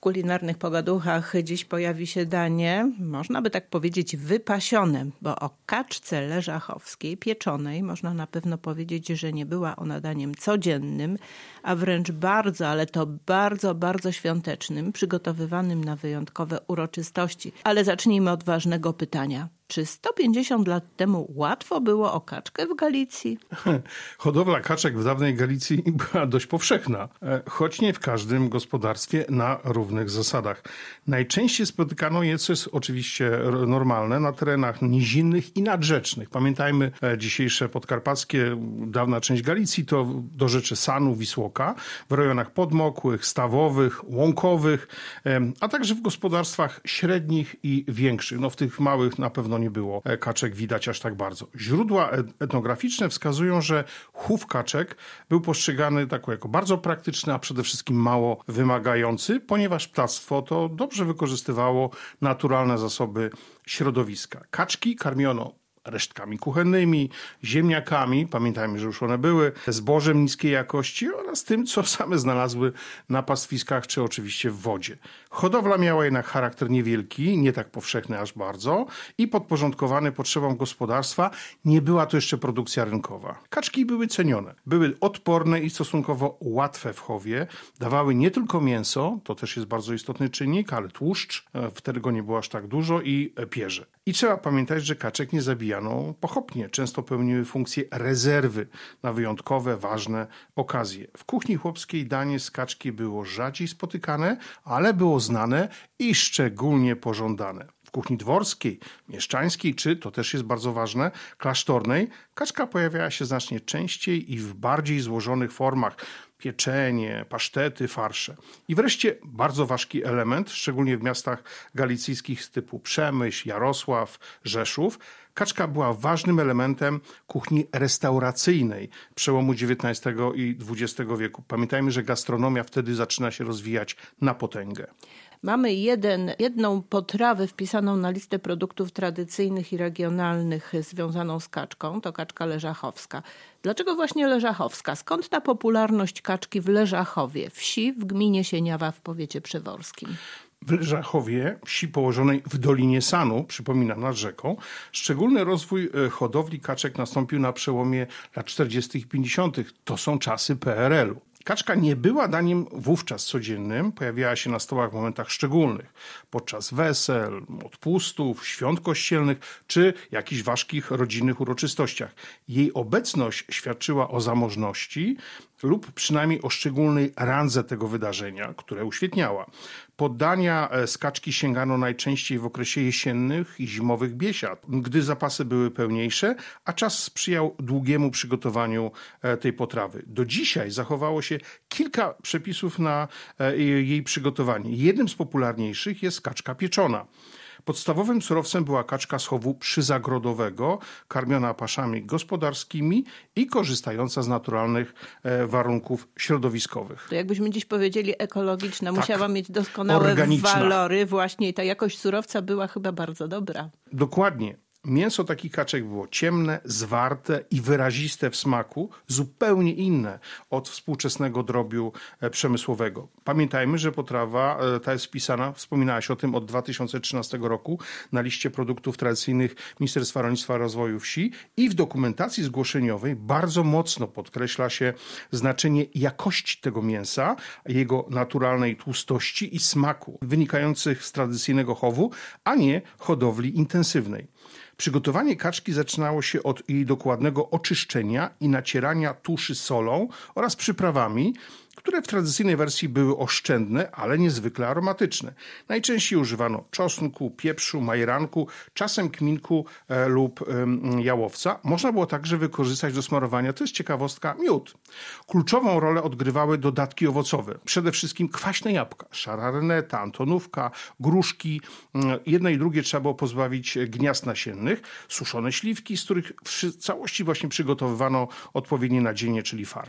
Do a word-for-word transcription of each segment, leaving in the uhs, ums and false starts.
kulinarnych pogaduchach dziś pojawi się danie, można by tak powiedzieć, wypasione, bo o kaczce leżachowskiej, pieczonej, można na pewno powiedzieć, że nie była ona daniem codziennym, a wręcz bardzo, ale to bardzo, bardzo świątecznym, przygotowywanym na wyjątkowe uroczystości. Ale zacznijmy od ważnego pytania. Czy sto pięćdziesiąt lat temu łatwo było o kaczkę w Galicji? Hodowla kaczek w dawnej Galicji była dość powszechna, choć nie w każdym gospodarstwie na równych zasadach. Najczęściej spotykano je, co jest oczywiście normalne, na terenach nizinnych i nadrzecznych. Pamiętajmy, dzisiejsze podkarpackie, dawna część Galicji to do rzeczy Sanu, Wisłoka, w rejonach podmokłych, stawowych, łąkowych, a także w gospodarstwach średnich i większych. No w tych małych na pewno nie było kaczek widać aż tak bardzo. Źródła etnograficzne wskazują, że chów kaczek był postrzegany tak jako bardzo praktyczny, a przede wszystkim mało wymagający, ponieważ ptactwo to dobrze wykorzystywało naturalne zasoby środowiska. Kaczki karmiono resztkami kuchennymi, ziemniakami, pamiętajmy, że już one były, zbożem niskiej jakości oraz tym, co same znalazły na pastwiskach, czy oczywiście w wodzie. Hodowla miała jednak charakter niewielki, nie tak powszechny aż bardzo i podporządkowany potrzebom gospodarstwa. Nie była to jeszcze produkcja rynkowa. Kaczki były cenione, były odporne i stosunkowo łatwe w chowie, dawały nie tylko mięso, to też jest bardzo istotny czynnik, ale tłuszcz, wtedy go nie było aż tak dużo, i pierze. I trzeba pamiętać, że kaczek nie zabijano pochopnie. Często pełniły funkcję rezerwy na wyjątkowe, ważne okazje. W kuchni chłopskiej danie z kaczki było rzadziej spotykane, ale było znane i szczególnie pożądane. W kuchni dworskiej, mieszczańskiej, czy, to też jest bardzo ważne, klasztornej, kaczka pojawiała się znacznie częściej i w bardziej złożonych formach. Pieczenie, pasztety, farsze. I wreszcie bardzo ważki element, szczególnie w miastach galicyjskich typu Przemyśl, Jarosław, Rzeszów. Kaczka była ważnym elementem kuchni restauracyjnej przełomu dziewiętnastego i dwudziestego wieku. Pamiętajmy, że gastronomia wtedy zaczyna się rozwijać na potęgę. Mamy jeden, jedną potrawę wpisaną na listę produktów tradycyjnych i regionalnych związaną z kaczką, to kaczka leżachowska. Dlaczego właśnie leżachowska? Skąd ta popularność kaczki w Leżachowie, wsi w gminie Sieniawa w powiecie przeworskim? W Leżachowie, wsi położonej w Dolinie Sanu, przypominam, nad rzeką, szczególny rozwój hodowli kaczek nastąpił na przełomie lat czterdziestych i pięćdziesiątych. To są czasy P R L u. Kaczka nie była daniem wówczas codziennym, pojawiała się na stołach w momentach szczególnych, podczas wesel, odpustów, świąt kościelnych czy jakichś ważkich rodzinnych uroczystościach. Jej obecność świadczyła o zamożności lub przynajmniej o szczególnej randze tego wydarzenia, które uświetniała. Poddania z kaczki sięgano najczęściej w okresie jesiennych i zimowych biesiad, gdy zapasy były pełniejsze, a czas sprzyjał długiemu przygotowaniu tej potrawy. Do dzisiaj zachowało się kilka przepisów na jej przygotowanie. Jednym z popularniejszych jest kaczka pieczona. Podstawowym surowcem była kaczka z chowu przyzagrodowego, karmiona paszami gospodarskimi i korzystająca z naturalnych warunków środowiskowych. To jakbyśmy dziś powiedzieli ekologiczna, tak, musiała mieć doskonałe organiczna. walory właśnie i ta jakość surowca była chyba bardzo dobra. Dokładnie. Mięso takich kaczek było ciemne, zwarte i wyraziste w smaku, zupełnie inne od współczesnego drobiu przemysłowego. Pamiętajmy, że potrawa ta jest wpisana, wspominałaś o tym, od dwa tysiące trzynastego roku na liście produktów tradycyjnych Ministerstwa Rolnictwa i Rozwoju Wsi i w dokumentacji zgłoszeniowej bardzo mocno podkreśla się znaczenie jakości tego mięsa, jego naturalnej tłustości i smaku wynikających z tradycyjnego chowu, a nie hodowli intensywnej. Przygotowanie kaczki zaczynało się od jej dokładnego oczyszczenia i nacierania tuszy solą oraz przyprawami, które w tradycyjnej wersji były oszczędne, ale niezwykle aromatyczne. Najczęściej używano czosnku, pieprzu, majeranku, czasem kminku e, lub e, jałowca. Można było także wykorzystać do smarowania, to jest ciekawostka, miód. Kluczową rolę odgrywały dodatki owocowe. Przede wszystkim kwaśne jabłka, szara reneta, antonówka, gruszki. Jedne i drugie trzeba było pozbawić gniazd nasiennych. Suszone śliwki, z których w całości właśnie przygotowywano odpowiednie nadzienie, czyli farsz.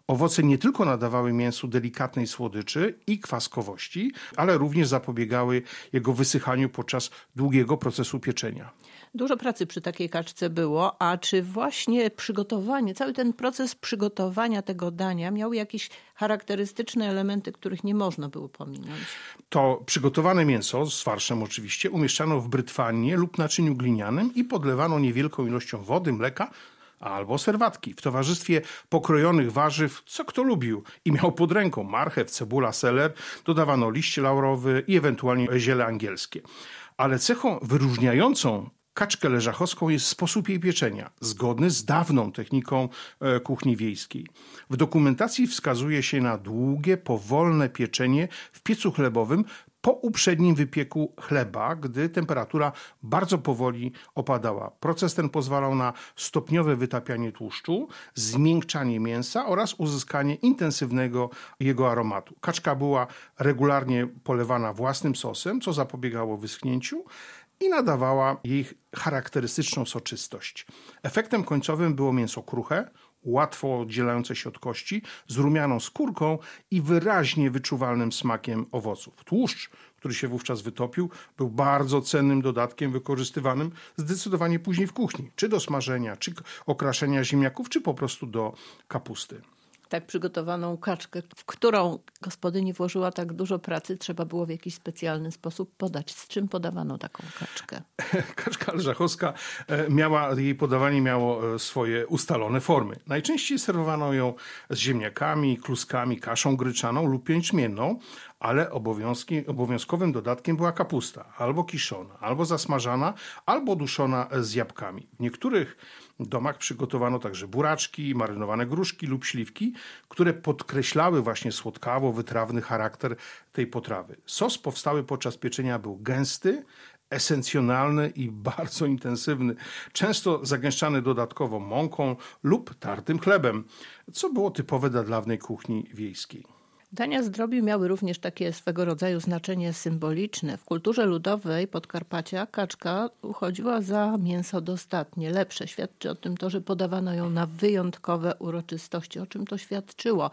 Owoce nie tylko nadawały mięsu delikatnej słodyczy i kwaskowości, ale również zapobiegały jego wysychaniu podczas długiego procesu pieczenia. Dużo pracy przy takiej kaczce było, a czy właśnie przygotowanie, cały ten proces przygotowania tego dania miał jakieś charakterystyczne elementy, których nie można było pominąć? To przygotowane mięso, z farszem oczywiście, umieszczano w brytwannie lub naczyniu glinianym i podlewano niewielką ilością wody, mleka albo serwatki w towarzystwie pokrojonych warzyw, co kto lubił i miał pod ręką marchew, cebula, seler, dodawano liść laurowy i ewentualnie ziele angielskie. Ale cechą wyróżniającą kaczkę leżachowską jest sposób jej pieczenia, zgodny z dawną techniką kuchni wiejskiej. W dokumentacji wskazuje się na długie, powolne pieczenie w piecu chlebowym po uprzednim wypieku chleba, gdy temperatura bardzo powoli opadała. Proces ten pozwalał na stopniowe wytapianie tłuszczu, zmiękczanie mięsa oraz uzyskanie intensywnego jego aromatu. Kaczka była regularnie polewana własnym sosem, co zapobiegało wyschnięciu i nadawała jej charakterystyczną soczystość. Efektem końcowym było mięso kruche, łatwo oddzielające się od kości, z rumianą skórką i wyraźnie wyczuwalnym smakiem owoców. Tłuszcz, który się wówczas wytopił, był bardzo cennym dodatkiem wykorzystywanym zdecydowanie później w kuchni, czy do smażenia, czy okraszenia ziemniaków, czy po prostu do kapusty. Tak przygotowaną kaczkę, w którą gospodyni włożyła tak dużo pracy, trzeba było w jakiś specjalny sposób podać. Z czym podawano taką kaczkę? Kaczka leżachowska miała, jej podawanie miało swoje ustalone formy. Najczęściej serwowano ją z ziemniakami, kluskami, kaszą gryczaną lub jęczmienną, ale obowiązkowym dodatkiem była kapusta, albo kiszona, albo zasmażana, albo duszona z jabłkami. W niektórych domach przygotowano także buraczki, marynowane gruszki lub śliwki, które podkreślały właśnie słodkawo-wytrawny charakter tej potrawy. Sos powstały podczas pieczenia był gęsty, esencjonalny i bardzo intensywny, często zagęszczany dodatkowo mąką lub tartym chlebem, co było typowe dla dawnej kuchni wiejskiej. Dania z drobiu miały również takie swego rodzaju znaczenie symboliczne. W kulturze ludowej Podkarpacia kaczka uchodziła za mięso dostatnie, lepsze. Świadczy o tym to, że podawano ją na wyjątkowe uroczystości. O czym to świadczyło?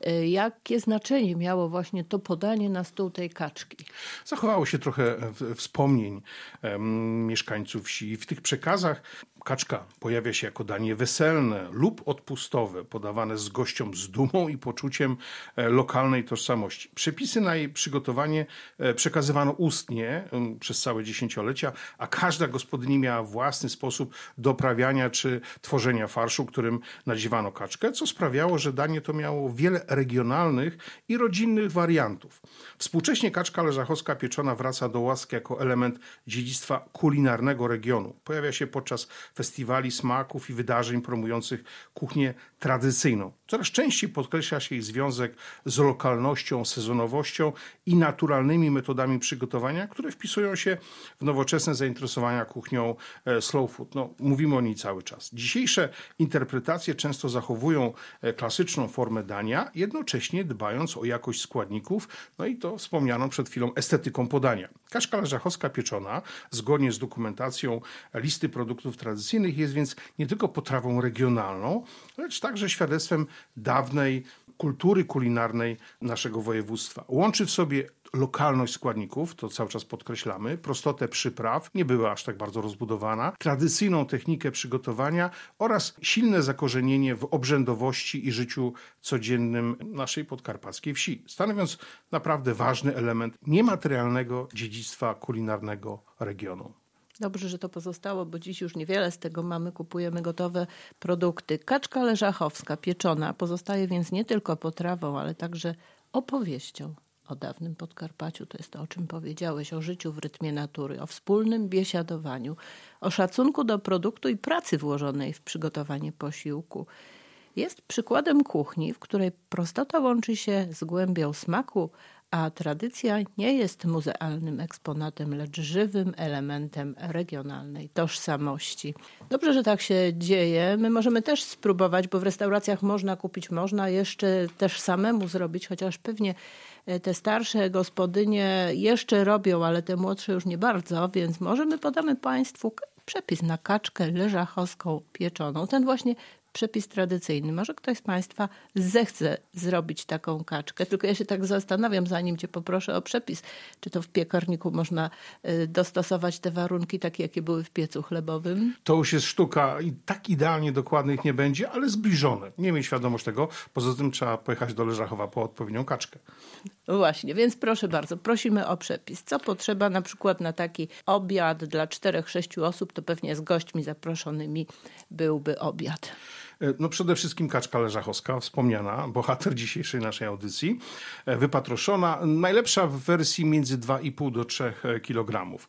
Jakie znaczenie miało właśnie to podanie na stół tej kaczki? Zachowało się trochę wspomnień um, mieszkańców wsi. W tych przekazach kaczka pojawia się jako danie weselne lub odpustowe, podawane z gościom z dumą i poczuciem lokalnej tożsamości. Przepisy na jej przygotowanie przekazywano ustnie przez całe dziesięciolecia, a każda gospodyni miała własny sposób doprawiania czy tworzenia farszu, którym nadziewano kaczkę, co sprawiało, że danie to miało wiele regionalnych i rodzinnych wariantów. Współcześnie kaczka leżachowska pieczona wraca do łask jako element dziedzictwa kulinarnego regionu. Pojawia się podczas festiwali smaków i wydarzeń promujących kuchnię tradycyjną. Coraz częściej podkreśla się jej związek z lokalnością, sezonowością i naturalnymi metodami przygotowania, które wpisują się w nowoczesne zainteresowania kuchnią slow food. No, mówimy o niej cały czas. Dzisiejsze interpretacje często zachowują klasyczną formę dania, jednocześnie dbając o jakość składników, no i to wspomnianą przed chwilą estetyką podania. Kaczka leżachowska pieczona, zgodnie z dokumentacją listy produktów tradycyjnych, jest więc nie tylko potrawą regionalną, lecz także świadectwem dawnej kultury kulinarnej naszego województwa. Łączy w sobie lokalność składników, to cały czas podkreślamy, prostotę przypraw, nie była aż tak bardzo rozbudowana, tradycyjną technikę przygotowania oraz silne zakorzenienie w obrzędowości i życiu codziennym naszej podkarpackiej wsi, stanowiąc naprawdę ważny element niematerialnego dziedzictwa kulinarnego regionu. Dobrze, że to pozostało, bo dziś już niewiele z tego mamy, kupujemy gotowe produkty. Kaczka leżachowska, pieczona, pozostaje więc nie tylko potrawą, ale także opowieścią o dawnym Podkarpaciu. To jest to, o czym powiedziałeś, o życiu w rytmie natury, o wspólnym biesiadowaniu, o szacunku do produktu i pracy włożonej w przygotowanie posiłku. Jest przykładem kuchni, w której prostota łączy się z głębią smaku, a tradycja nie jest muzealnym eksponatem, lecz żywym elementem regionalnej tożsamości. Dobrze, że tak się dzieje. My możemy też spróbować, bo w restauracjach można kupić, można jeszcze też samemu zrobić, chociaż pewnie te starsze gospodynie jeszcze robią, ale te młodsze już nie bardzo, więc może my podamy Państwu przepis na kaczkę leżachowską pieczoną. Ten właśnie przepis tradycyjny. Może ktoś z Państwa zechce zrobić taką kaczkę, tylko ja się tak zastanawiam, zanim Cię poproszę o przepis, czy to w piekarniku można dostosować te warunki takie, jakie były w piecu chlebowym? To już jest sztuka i tak idealnie dokładnych nie będzie, ale zbliżone. Nie miej świadomość tego. Poza tym trzeba pojechać do Leżachowa po odpowiednią kaczkę. No właśnie, więc proszę bardzo, prosimy o przepis. Co potrzeba na przykład na taki obiad dla czterech, sześciu osób, to pewnie z gośćmi zaproszonymi byłby obiad. No przede wszystkim kaczka leżachowska, wspomniana, bohater dzisiejszej naszej audycji, wypatroszona, najlepsza w wersji między dwa i pół do trzech kilogramów.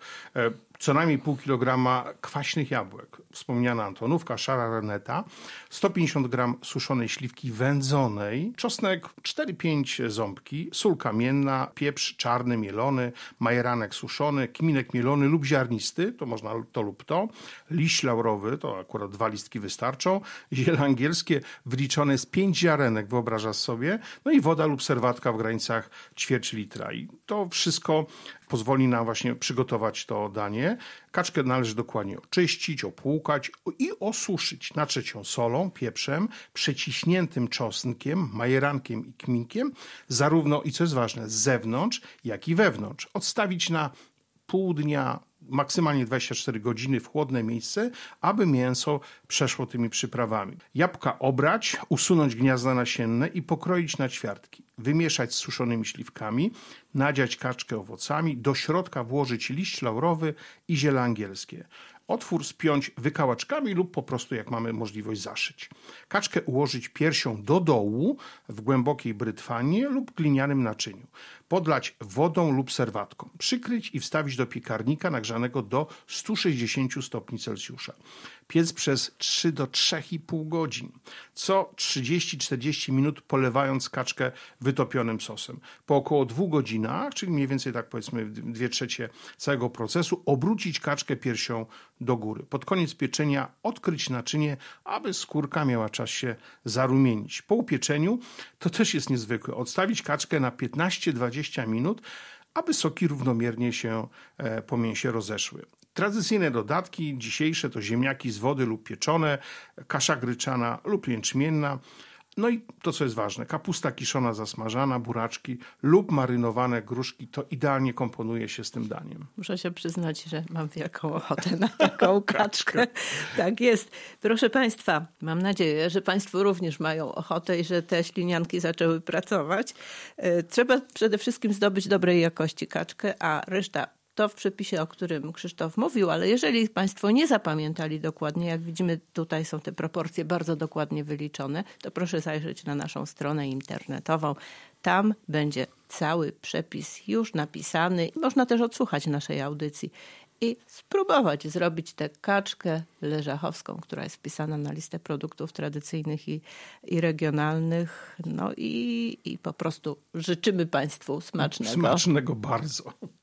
Co najmniej pół kilograma kwaśnych jabłek, wspomniana Antonówka, szara reneta, sto pięćdziesiąt gramów suszonej śliwki wędzonej, czosnek cztery pięć ząbki, sól kamienna, pieprz czarny mielony, majeranek suszony, kminek mielony lub ziarnisty, to można to lub to, liść laurowy, to akurat dwa listki wystarczą, ziele angielskie wliczone jest pięć ziarenek, wyobrażasz sobie, no i woda lub serwatka w granicach ćwierć litra. I to wszystko pozwoli nam właśnie przygotować to danie. Kaczkę należy dokładnie oczyścić, opłukać i osuszyć. Natrzeć ją solą, pieprzem, przeciśniętym czosnkiem, majerankiem i kminkiem, zarówno, i co jest ważne, z zewnątrz, jak i wewnątrz. Odstawić na pół dnia, maksymalnie dwadzieścia cztery godziny w chłodne miejsce, aby mięso przeszło tymi przyprawami. Jabłka obrać, usunąć gniazda nasienne i pokroić na ćwiartki. Wymieszać z suszonymi śliwkami, nadziać kaczkę owocami, do środka włożyć liść laurowy i ziele angielskie. Otwór spiąć wykałaczkami lub po prostu, jak mamy możliwość, zaszyć. Kaczkę ułożyć piersią do dołu w głębokiej brytwanie lub glinianym naczyniu. Podlać wodą lub serwatką. Przykryć i wstawić do piekarnika nagrzanego do stu sześćdziesięciu stopni Celsjusza. Piec przez trzy do trzech i pół godzin. Co trzydzieści do czterdziestu minut polewając kaczkę wytopionym sosem. Po około dwóch godzinach, czyli mniej więcej tak powiedzmy dwie trzecie całego procesu, obrócić kaczkę piersią do góry. Pod koniec pieczenia odkryć naczynie, aby skórka miała czas się zarumienić. Po upieczeniu, to też jest niezwykłe, odstawić kaczkę na piętnaście do dwudziestu minut, aby soki równomiernie się po mięsie rozeszły. Tradycyjne dodatki dzisiejsze to ziemniaki z wody lub pieczone, kasza gryczana lub jęczmienna. No i to, co jest ważne, kapusta kiszona zasmażana, buraczki lub marynowane gruszki, to idealnie komponuje się z tym daniem. Muszę się przyznać, że mam wielką ochotę na taką kaczkę. Tak jest. Proszę Państwa, mam nadzieję, że Państwo również mają ochotę i że te ślinianki zaczęły pracować. Trzeba przede wszystkim zdobyć dobrej jakości kaczkę, a reszta to w przepisie, o którym Krzysztof mówił, ale jeżeli Państwo nie zapamiętali dokładnie, jak widzimy, tutaj są te proporcje bardzo dokładnie wyliczone, to proszę zajrzeć na naszą stronę internetową. Tam będzie cały przepis już napisany i można też odsłuchać naszej audycji i spróbować zrobić tę kaczkę leżachowską, która jest wpisana na listę produktów tradycyjnych i, i regionalnych. No i, i po prostu życzymy Państwu smacznego. Smacznego bardzo.